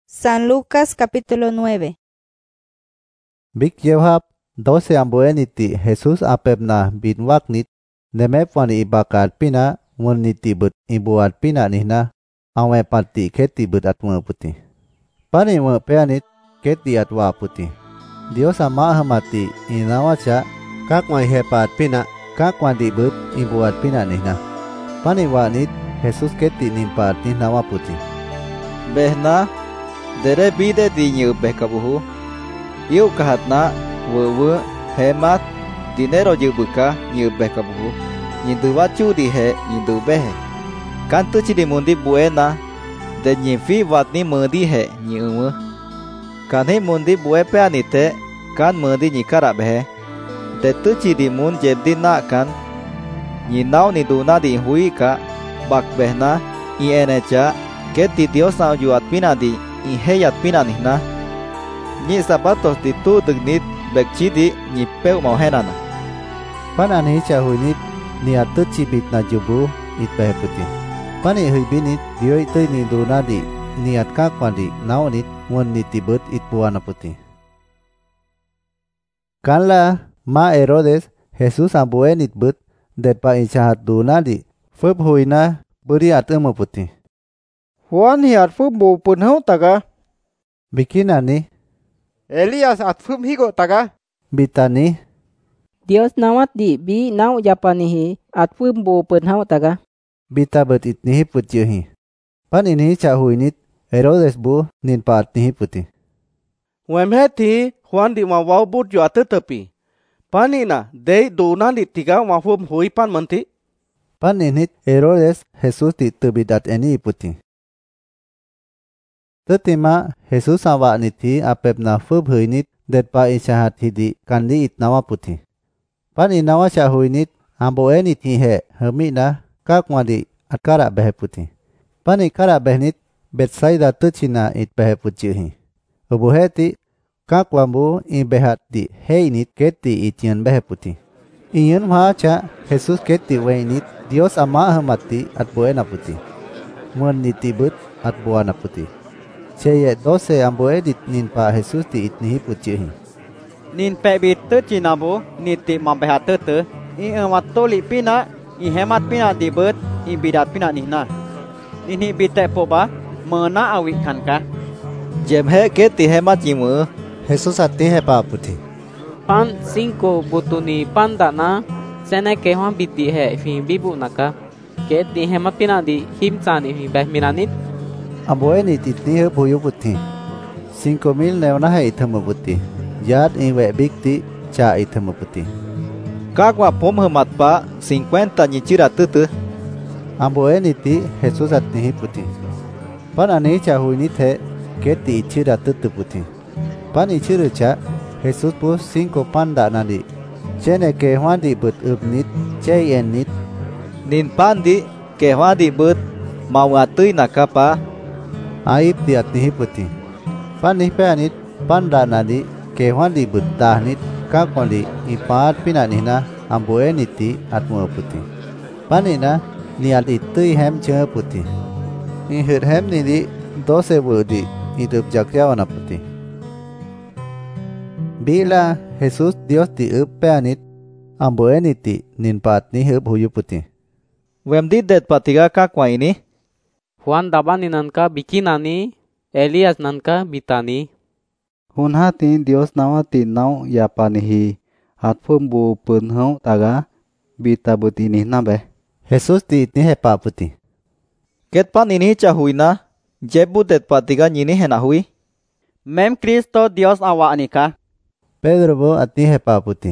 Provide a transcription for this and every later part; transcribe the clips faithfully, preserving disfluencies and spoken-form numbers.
San Lucas capítulo nueve. Big Yehab doce ambueniti Jesus apebna bin waknit nemepwani ibakat pina woniti but ibuat pina nihna awe pati keti but atwe puti. Pani we peanit keti atwa puti. Dios ama hamati inawacha kakwa hepat pina kakwa di but ibuat pina nihna. Pani wanit Jesus keti nimpat nihna wa puti. Behna dere bide di nyu bekabuhu yu kahatna wewe hemat dinero yu buka nyu bekabuhu nyindu wachu di he nyindu behe kantu chidi mundi buena de nyifi watni mundi he nyu kanhe mundi bue pe anite kan mundi nyikara behe de tu chidi mun jebdi na kan nyinau ni duna di hui ka bak behna i enecha keti Dios na yuat pinadi i heyat pinanihna ni zapatos di tu degnit bekchidi ni peu mau henana Panani chahuinit ni atut cibit na jubu it beheputi. Pani huibinit dio itu ni dunadi ni atka kwandi naonit won ni tibut it buana puti. Kanla ma Herodes Jesus ambuenit but det pa ichahat dunadi fup huina beri atemu puti. Huan hiat fum bu pun hau taga. Bikinani Elias at fum higo taga. bitani Dios nawat di bi naw japanihi at fum bu pun hau taga. bita bet itnihi putjuhi. Pan ini chahuinit Herodes bu nin pat nihi puti. Wem heti Juan di ma wau but ju atetepi. Panina dei duna di tiga ma fum hui pan menti. Pan init Herodes Jesus di tebidat eni puti. Tetima Jesus awa niti apebna fub huinit det pa isyahat hidi kandi itnawa puti. Pan inawa syahuinit ambo enit hihe hemina kakwadi akara behe puti. Pan ikara behnit Betsaida tucina it behe pucihi. Ubuheti kakwambu i behat di heinit keti itian behe puti. Iyan mahaca Jesus keti weinit Dios ama hamati at buena puti. Mun nitibut at buana puti. Ceye doce ambo edit nin pa Jesus ti itnihi pucihi. Nin pe bit tu cinabu niti mambehat tu i ematoli pina i hemat pina dibut i bidat pina nihna. Ini bite poba mena awi kanka. jemhe keti hemat yimu Jesus ati hepa puti. Pan cinco butuni pandana sene ke hwan biti he fi bibu naka ke di hemapina di himsani fi behminanit. Ambo enit itnihi buyu puti. Cinco mil neona he ithemu puti. Yad iwe bikti cha ithemu puti. kakwa pom hemat pa cincuenta nyichira tutu Ambo eniti Jesus atnihi puti. Pan ani chahuinit he keti ichira tutu puti. Pan ichiru cha Jesus pu cinco panda nadi. Chene ke hwandi but ubnit chay enit. nin pandi ke hwadi but mau atui nakapa Aib di atnihi puti. Pan nihpe anit panda nadi ke hwandi but dahnit kakwandi ipat pinanihna ambo eniti atmu puti. Panina niat itui hem che puti. Ni hir hem nidi doce budi hidup jakyawana puti. Bila Jesus Dios di up peanit ambo eniti nin pat ni hup huyu puti. wemdi det patiga kakwa ini Juan dabani nanka bikinani Elias nanka bitani. Hunhatin Dios nawati naw yapanihi at fum bu pun hau taga bita butini nabe. Jesus di itni hepa puti. ket pan ini chahuina jebu det patiga nyini hena hui Mem Kristo Dios awa anika. Pedro bo atni hepa puti.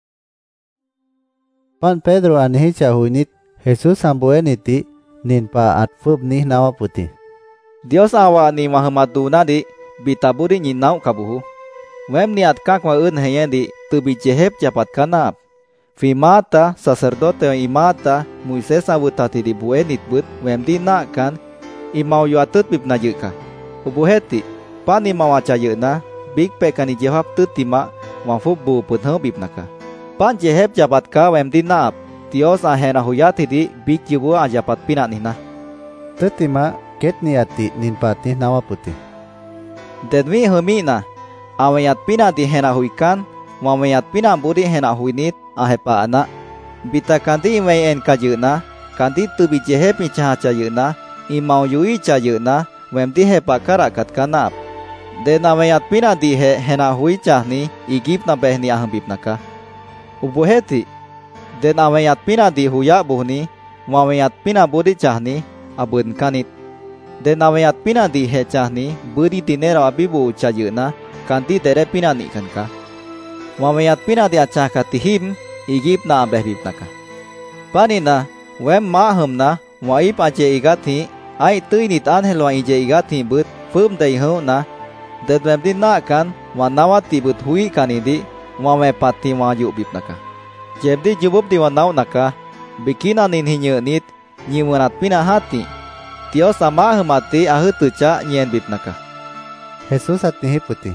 Pan Pedro anhi chahuinit Jesus ambo eniti nin pa at fub nih nawa puti. Dios awa ni mahamaduna di bitaburi nyinau kabuhu wem niat kakwa un heyendi tu bijehep japat kanap Fimata sacerdote imata Moises awutati di buenit but wem di nakan imau yuatut bib najeka ubuheti pani mawaca yeuna big pekani jehap tutima wafu bu putho bib naka pan jehep japat ka wem di nap Dios ahena huyati di big jubu ajapat pinat nihna Tetima ket niati nin patih nawa puti. Dedmi hemina awayat pina di hena huikan wawayat pina budi hena huinit ahepa anak bita kanti imayen kajuna kanti tubi jehe picaha cayuna imau yui cayuna wemti hepa karakat kanap de nawayat pina di he hena hui cahni igip na behni ahambip naka ubuheti de nawayat pina di huya buhni wawayat pina budi cahni abun kanit de nawayat pina di he cahni budi dinero abibu cayuna kanti dere pina ni kanka wawayat pina di acah katihim igip na behbip naka panina wem ma humna wai pace igati ai tui nit an helwa ije igati but fum dei ho na de wem din na kan wanawati but hui kanidi wawe pati wa yu bip naka jebdi jubub di wanaw naka bikina nin hinye nit nyimunat pina hati tio sama humati ahu tuca nyen bip naka Jesus atihi putih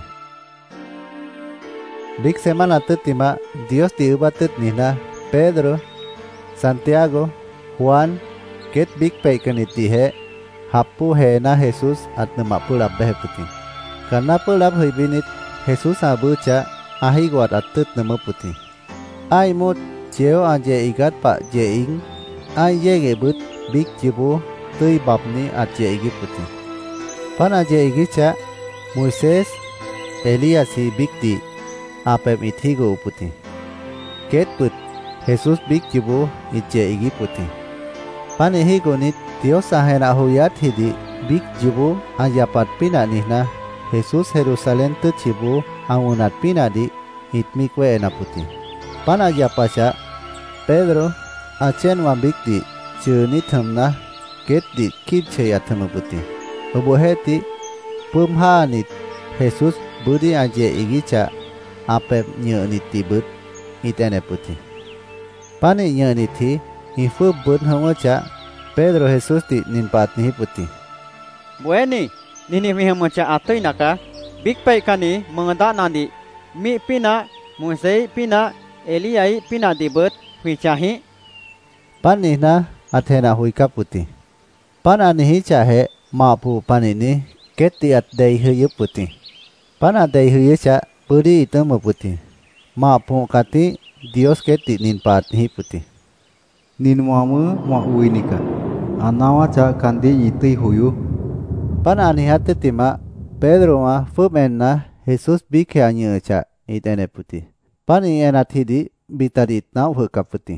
Big semana tetima Dios diubatet nina Pedro, Santiago, Juan, ket big peikaniti he hapu he na Jesus at nama pulap behe putih. Karena pulap hibinit Jesus abuca ahi guat atut nama putih. Ai mut jeo anje igat pak jeing ai ye but big jibu tui babni at je igi putih. Pan aje igi ca Moises Elias hi big di apem ithigo putih. Ket put Jesus big jibu ije igi putih. Pan ihigo nit Dios ahena huyat hidi big jibu ayapat pina nihna Jesus Jerusalem tu jibu angunat pina di itmikwe ena putih. Pan ayapaca Pedro acen wa big di jeni thamna ket di kip cheya thama putih. Ubuheti pumha nit Jesus budi aje igica apep nye niti but itene putih. Pani nye niti ifu but hamoca Pedro Jesus di ninpat nihi putih. Bueni nini mi hamoca atoi naka big pai kani mengenda nandi mi pina Mose pina Eliai pina di but huicahi. Pani na athena huika putih. Pana nihi cahe mapu pani ni keti at dei huyu putih. Pana dei huyu ca budi itemu putih. Mapu kati Dios keti ninpat nihi putih. Nin muamu mua uinika. Anawa ca kandi iti huyu. Pana nihate tima Pedro ma fumenna Jesus bike anye ca itene putih. Pani enathidi bitarit nau huka putih.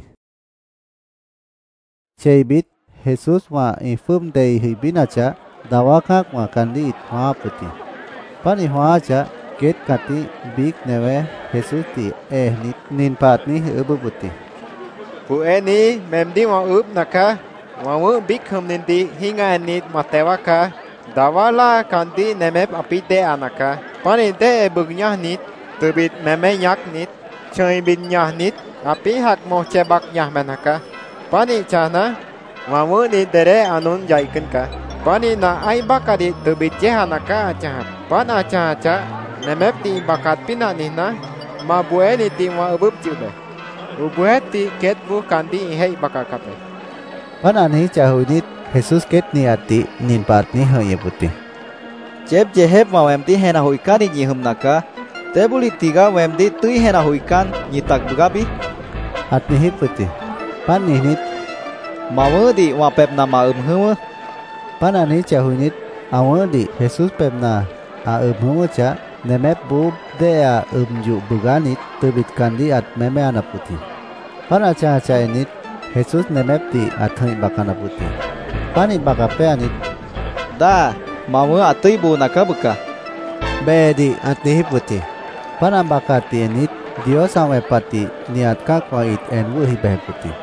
Ceibit Jesus ma infum dei hibina ca dawakak ma kandi itwa putih. Pani hwa ca ket kati big newe Jesus ti eh nit ninpat ni ubu putih. Pu eni memdi wa up naka wa mu big hum ninti hinga nit matewaka dawala kandi nemep apite anaka pani de bugnya nit tubit meme nyak nit choi bin nyah nit api hak mo cebak nyah manaka pani chana wa mu ni dere anun jaiken ka pani na ai bakadi tubit jehanaka acha pan acha acha nemep ti bakat pina nina ma bueni ti wa ubup jube ubueti ket bu kandi hei bakakape Pana ni cahunit Jesus ket ni ati ninpat ni hoye putih. Jeb jehep ma wemti hena huikan ni nyihum naka tebuli tiga wemdi tui hena huikan nyitak bugabi At nihi putih. Pan nihnit mawedi wa pep nama um huwa pana ni cahunit awadi Jesus pepna a um ca nemep bu dea um ju buganit tubit kandi at meme ana putih. Pana ca ca enit Jesus nemep ti athai bakana putih. Pani bakape anit da mamu atui bu naka buka bedi at nihi putih. Pana bakati enit Dios sampai pati niat kakwa it en wuhi beh putih.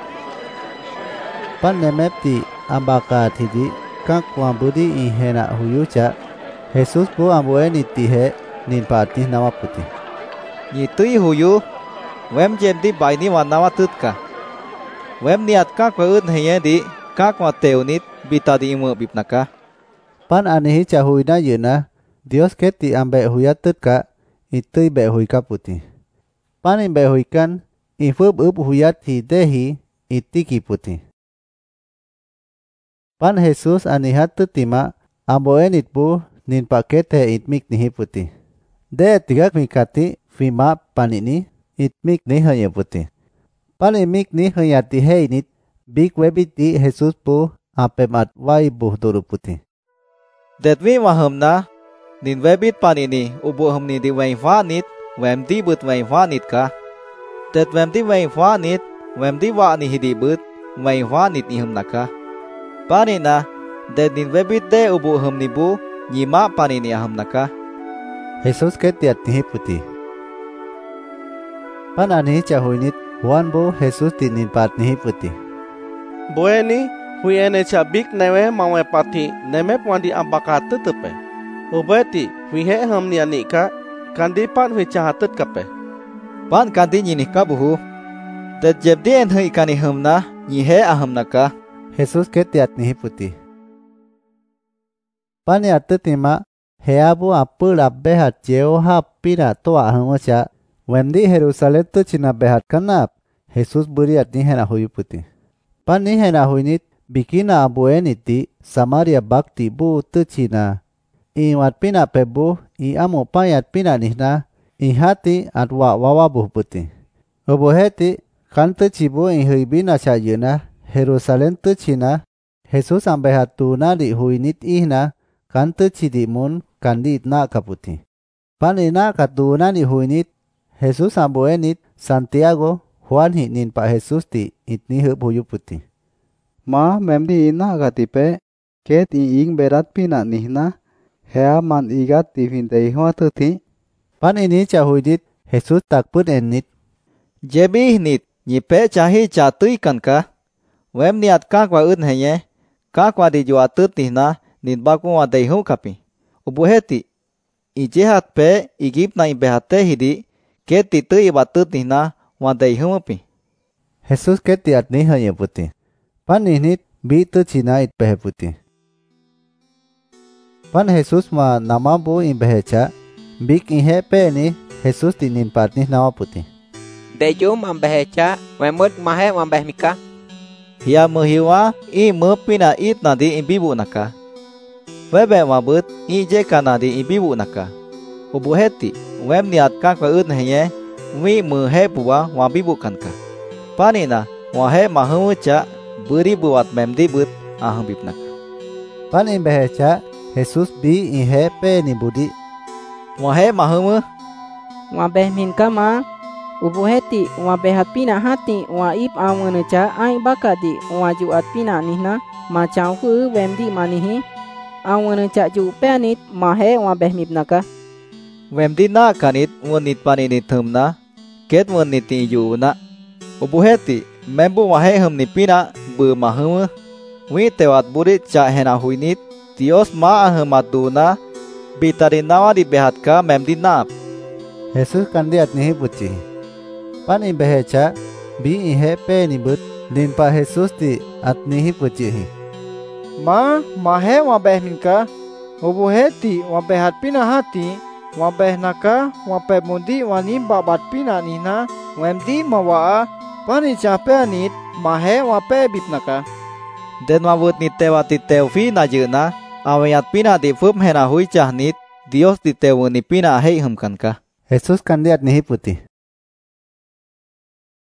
Pan nemep ti ambakati di kakwa budi ihena huyuca Jesus bu ambu eniti he nin pati nama putih. Ni tui huyu wem jemdi baini wanawa tutka wem niat kakwa un heye di kakwa teunit bita di imu bipnaka. Pan anihi cahuina yuna Dios keti ambe huyat tutka itui be huika putih. Pan imbe huikan ifub up huyat hi dehi itiki putih. Pan Jesus anihat tutima ambo enit bu nin pakete itmik nihi putih. De tigak mikati fima panini itmik ni hanya putih. Panimik ni hanya tihei nit big webiti Jesus pu apemat wai buh duru putih. Detwi wahamna nin webit panini ubu hamni di wai fanit wemdi but wai fanit ka. Det wemdi wai fanit wemdi wa ni hidi but wai fanit ni hamna ka. Panina det nin webit de ubu hamni bu nyima panini hamna ka. Jesus ketiat nihi putih. Pan ani cahuinit Juan bu Jesus tinin pat nihi putih. Boeni hui ene cha big newe mawe pati nemep wandi ambaka tetepe. Ubeti hui he hamni anika kandi pan hui chahatet kape. Pan kandi nyini ka buhu. Det jebdi en hui kani hamna nyihe ahamna ka. Jesus ketiat nihi putih. Pan yatetima heabu apul abbehat jeo hapira toa hamocha wemdi Jerusalem tu cina behat kanap Jesus buriat ni hena huyu putih. Pan ni hena huinit bikina abueniti Samaria bakti bu tu cina iwat pina pebu i amu payat pina nihna i hati atwa wawa buh putih. Oboheti kan tu cibu i huibina sayuna Jerusalem tu cina Jesus ambehat tu nadi huinit ihna kan tu cidimun kandi na kaputi. Panina katuna ni huinit Jesus amboenit Santiago Juan hinin pa Jesus ti itni hup huyu puti. Ma memdi ina gatipe ket i ing berat pina nihna hea man igat ti vindei hoa tuti. Pan ini cahuidit Jesus takpun enit. Jebi nit nyipe cahi catui kan ka. Wem niat ka kwa un henye ka kwa di jua tutihna nin baku wa deihu kapi. Ubuheti ijehat pe igip na ibehate hidi keti tu ibatut nihna wadai humupi. Jesus keti atni hanya putih. Pan nihnit bi tu cina it behe putih. Pan Jesus ma nama bu imbehecha bik ihe pe ni Jesus tinin patni nama putih. Dejum ambehecha wemut mahe wambehmika. Hia muhiwa i mupina it nadi imbibu naka. Webe wabut i jeka nadi imbibu naka. Ubuheti wem niat ka kwa un henye wi muhe buwa wabibu kanka. Panina wahe mahucha beri buat memdi but aham bipnaka. Pan imbehecha Jesus bi ihe pe ni budi. Wahe mahumu wambehminka ma ubuheti wabehat pina hati wa ip awenecha ai bakati wa juat pina nihna ma chawhu wemdi manihi awenecha ju penit mahe wambehmipnaka. Wemdi na kanit wonit panini thumna ket wonit yu na. Ubuheti membu wahe humni pina bu mahumu wi tewat burit cha hena huinit Dios ma ahumatuna bitarinawa di behatka memdi nap. Jesus kandi atnihi puci. Pan imbehecha bi ihe pe nibut limpa Jesus ti atnihi pucihi. Ma mahe wabeh minka ubuheti wabehat pina hati wabeh naka wabeh mundi wani babat pina nina wemdi mawaa pani cape anit mahe wabeh bipnaka. Den mawut ni tewati teufi na jena awayat pina di fum hena hui cahnit Dios di tewu ni pina hei humkanka. Jesus kandi atnihi puti.